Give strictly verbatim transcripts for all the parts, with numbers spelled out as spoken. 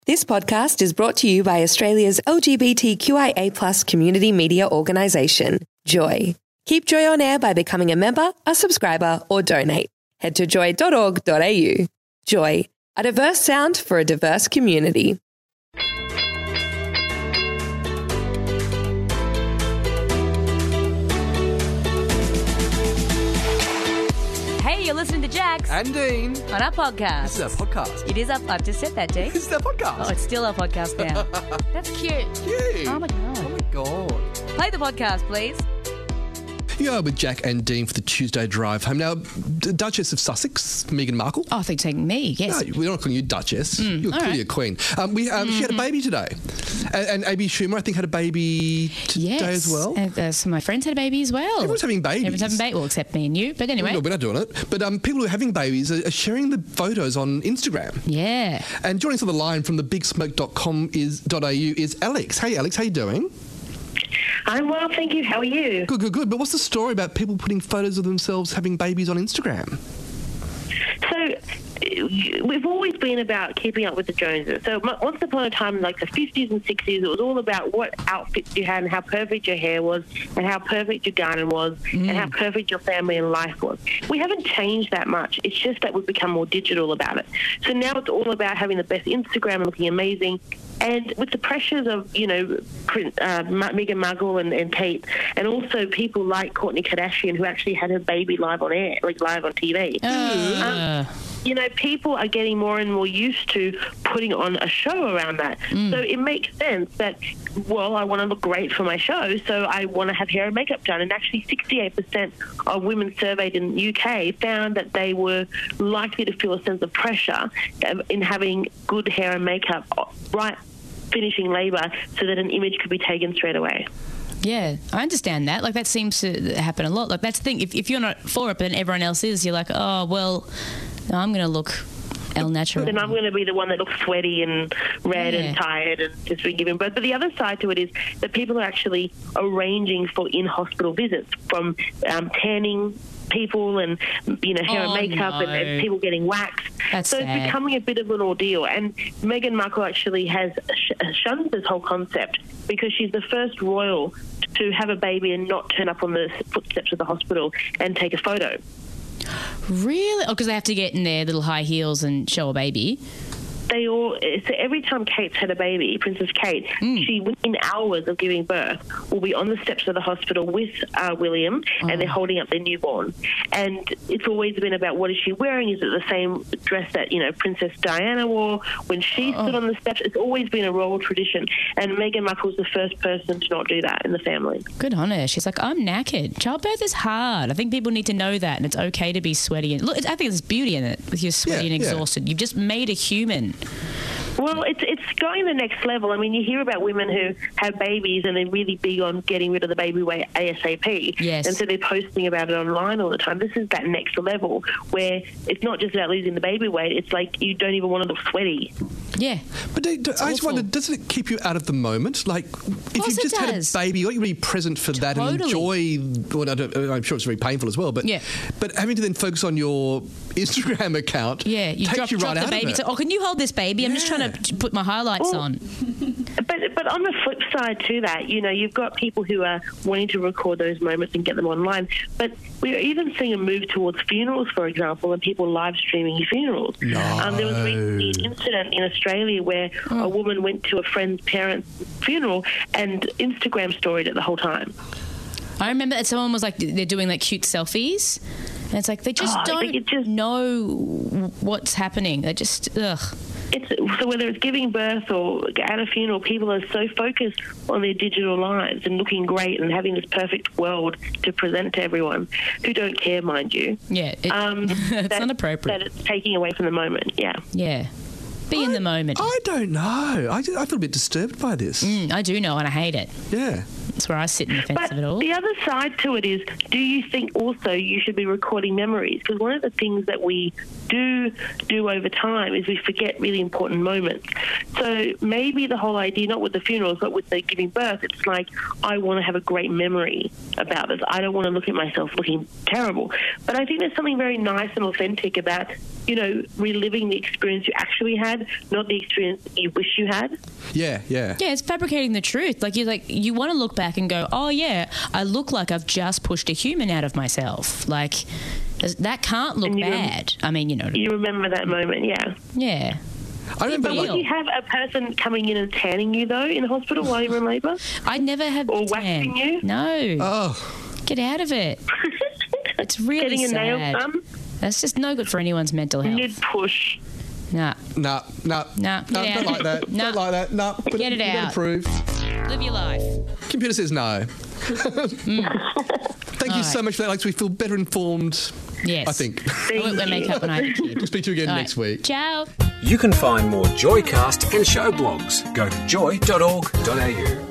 This podcast is brought to you by Australia's L G B T Q I A plus community media organisation, Joy. Keep Joy on air by becoming a member, a subscriber, or donate. Head to joy dot org dot a u. Joy, a diverse sound for a diverse community. Hey, you're listening to Jax And Dean. on our podcast. This is our podcast. It is up. I've just said that, Jay. This is our podcast. Oh, it's still our podcast now. That's cute. Cute. Oh my god. Oh my God. Play the podcast, please. You are with Jack and Dean for the Tuesday drive home. Now, D- Duchess of Sussex, Meghan Markle. Oh, I think taking me, yes. No, we're not calling you Duchess. Mm, You're all clearly right. a queen. Um, we, um, She had a baby today. And, and A B Schumer, I think, had a baby today yes. as well. And, uh, some of my friends had a baby as well. Everyone's having babies. Everyone's having baby, well, except me and you. But anyway. No, we're not doing it. But um, people who are having babies are, are sharing the photos on Instagram. Yeah. And joining us on the line from the big smoke dot com is .au is Alex. Hey, Alex, how you doing? I'm well, thank you. How are you? Good, good, good. But what's the story about people putting photos of themselves having babies on Instagram? So, we've always been about keeping up with the Joneses. So, m- once upon a time, in like the fifties and sixties, it was all about what outfits you had and how perfect your hair was and how perfect your garden was and how perfect your family and life was. We haven't changed that much. It's just that we've become more digital about it. So now it's all about having the best Instagram and looking amazing. And with the pressures of, you know, Prin- uh, Ma- Meghan Markle and, and Kate, and also people like Kourtney Kardashian, who actually had her baby live on air, like live on T V. Uh, Um, you know, people are getting more and more used to putting on a show around that. So it makes sense that, well, I want to look great for my show, so I want to have hair and makeup done. And actually sixty-eight percent of women surveyed in the U K found that they were likely to feel a sense of pressure um, in having good hair and makeup right finishing labour so that an image could be taken straight away. yeah, I understand that. Like, that seems to happen a lot. Like, that's the thing. If, if you're not for it, but then everyone else is, you're like, oh, well, I'm going to look el natural. Then I'm going to be the one that looks sweaty and red Yeah. and tired and just been giving birth. But the other side to it is that people are actually arranging for in-hospital visits, from um, tanning people and, you know, hair Oh, and makeup and, no. and people getting waxed. That's so sad. it's becoming a bit of an ordeal. And Meghan Markle actually has sh- shunned this whole concept because she's the first royal to have a baby and not turn up on the footsteps of the hospital and take a photo. Really? Oh, because they have to get in their little high heels and show a baby. They all so every time Kate's had a baby, Princess Kate, Mm. she within hours of giving birth will be on the steps of the hospital with uh, William, and they're holding up their newborn. And it's always been about, what is she wearing? Is it the same dress that, you know, Princess Diana wore when she stood on the steps? It's always been a royal tradition, and Meghan Markle's the first person to not do that in the family. Good on her. She's like, I'm knackered. Childbirth is hard. I think people need to know that, and it's okay to be sweaty. And look, I think there's beauty in it. If you're sweaty Yeah, and yeah. exhausted, you've just made a human. Well, it's it's going the next level. I mean, you hear about women who have babies and they're really big on getting rid of the baby weight ASAP. Yes. And so they're posting about it online all the time. This is that next level where it's not just about losing the baby weight. It's like you don't even want to look sweaty. Yeah. But do, do, I just awful. wonder, doesn't it keep you out of the moment? Like, if course you've it just had a does. baby, you're really present for that and Totally. enjoy. Well, I don't, I'm sure it's very painful as well. But Yeah. but having to then focus on your Instagram account, Yeah, you takes drop, you drop right the out baby. of it. So, oh, can you hold this baby? I'm just Yeah. trying to put my highlights Well, on. But but on the flip side to that, you know, you've got people who are wanting to record those moments and get them online. But we're even seeing a move towards funerals, for example, and people live streaming funerals. No. Um, there was recently an incident in Australia where a woman went to a friend's parents' funeral and Instagram storied it the whole time. I remember that someone was like, they're doing like cute selfies. And it's like, they just Oh, don't they just- know what's happening. They just, ugh. It's, so whether it's giving birth or at a funeral, people are so focused on their digital lives and looking great and having this perfect world to present to everyone who don't care, mind you. Yeah, it, Um, it's that, inappropriate. That it's taking away from the moment, yeah. Yeah. Be in the moment. I don't know. I, I feel a bit disturbed by this. Mm, I do know, and I hate it. Yeah. That's where I sit in the fence But of it all. the other side to it is, do you think also you should be recording memories? Because one of the things that we do do over time is we forget really important moments. So maybe the whole idea, not with the funerals, but with the giving birth, it's like, I want to have a great memory about this. I don't want to look at myself looking terrible. But I think there's something very nice and authentic about, you know, reliving the experience you actually had, not the experience you wish you had. Yeah, yeah. Yeah, it's fabricating the truth. Like you like you want to look back and go, oh yeah, I look like I've just pushed a human out of myself. Like that can't look And you rem- bad. I mean, you know. You remember that moment, yeah. Yeah. I remember, But like, Would you have a person coming in and tanning you, though, in the hospital while you were in labour? I never have Or tan. waxing you? No. oh, Get out of it. It's really Getting a sad. nail done? That's just no good for anyone's mental health. Mid-push. Nah. nah, nah, Nah, nah, get don't out. like that. Nah. Don't like that. Nah, put Get it you gotta out. Prove. Live your life. Computer says no. Thank you so much for that, Alex. We feel better informed, Yes. I think. I won't wear makeup when I have a kid. We'll speak to you again All right. next week. Ciao. You can find more Joycast and show blogs. Go to joy dot org dot a u.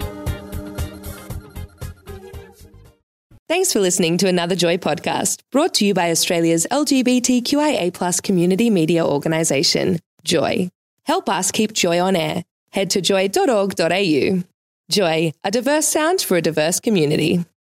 Thanks for listening to another Joy podcast, brought to you by Australia's L G B T Q I A plus community media organisation, Joy. Help us keep Joy on air. Head to joy dot org dot a u. Joy, a diverse sound for a diverse community.